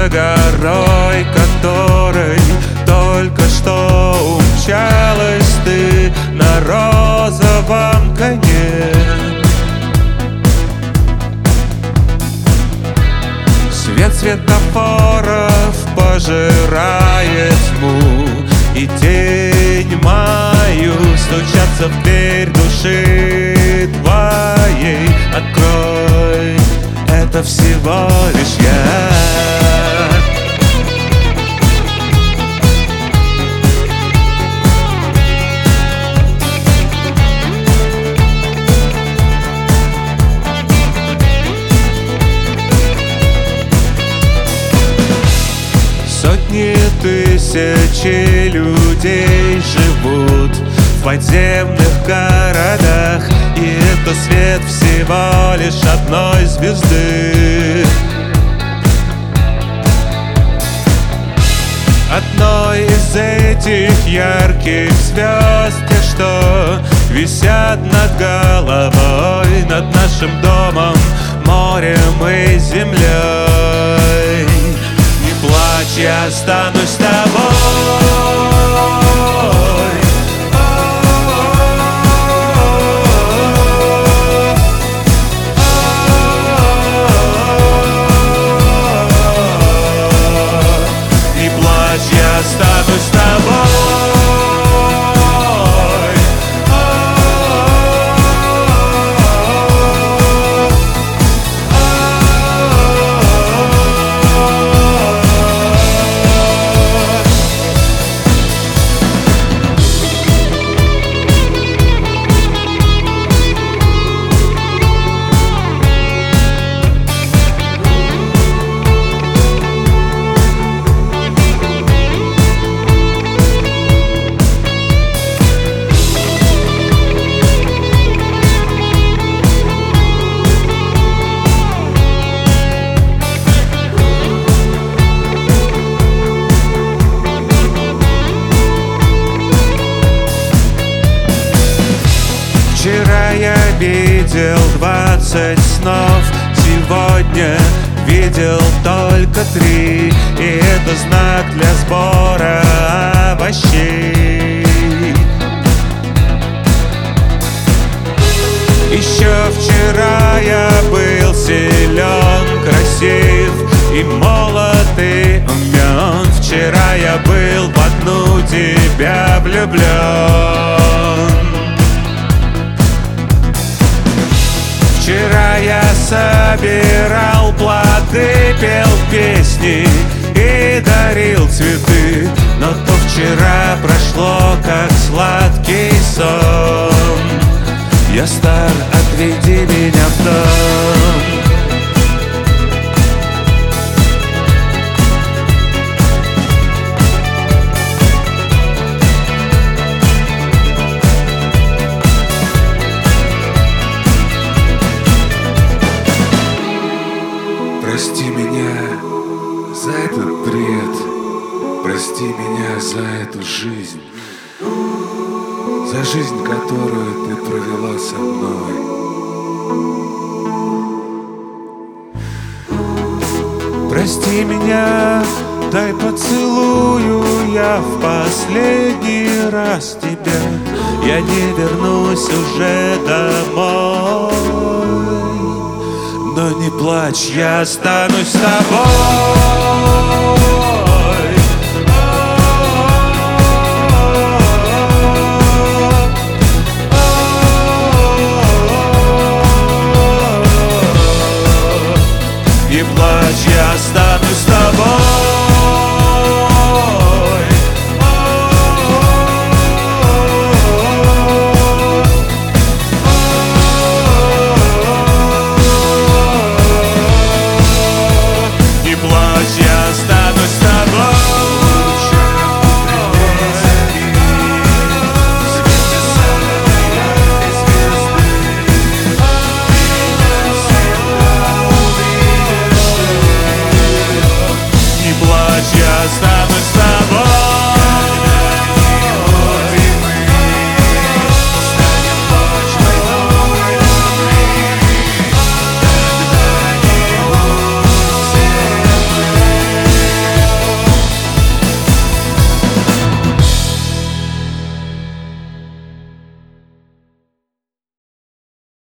за горой, которой только что умчалась ты на розовом коне. Свет светофоров пожирает тьму, и тень мою стучатся в дверь души твоей. Открой, это всего лишь я. Сотни тысячи людей живут в подземных городах, и это свет всего лишь одной звезды. Одной из этих ярких звезд, те, что висят над головой, над нашим домом, морем и землей. Не плачь, я останусь с тобой. Останусь с тобой. Вчера я видел 20 снов, сегодня видел только 3, и это знак для сбора овощей. Еще вчера я был силен, красив и молод и умен. Вчера я был в одну тебя влюблен. Вчера я собирал плоды, пел песни и дарил цветы, но то вчера прошло, как сладкий сон. Я стар, отведи меня в дом. Прости меня за этот бред, прости меня за эту жизнь, за жизнь, которую ты провела со мной. Прости меня, дай поцелую я в последний раз тебя. Я не вернусь уже домой. Но не плачь, я останусь с тобой.